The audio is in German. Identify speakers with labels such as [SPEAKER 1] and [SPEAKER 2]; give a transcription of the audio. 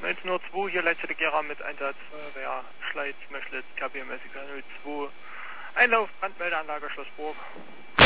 [SPEAKER 1] 1902, hier Leitstelle Gera mit Einsatz Feuerwehr Schleiz, Möschlitz, KBMS 02, Einlauf, Brandmeldeanlage Schlossburg.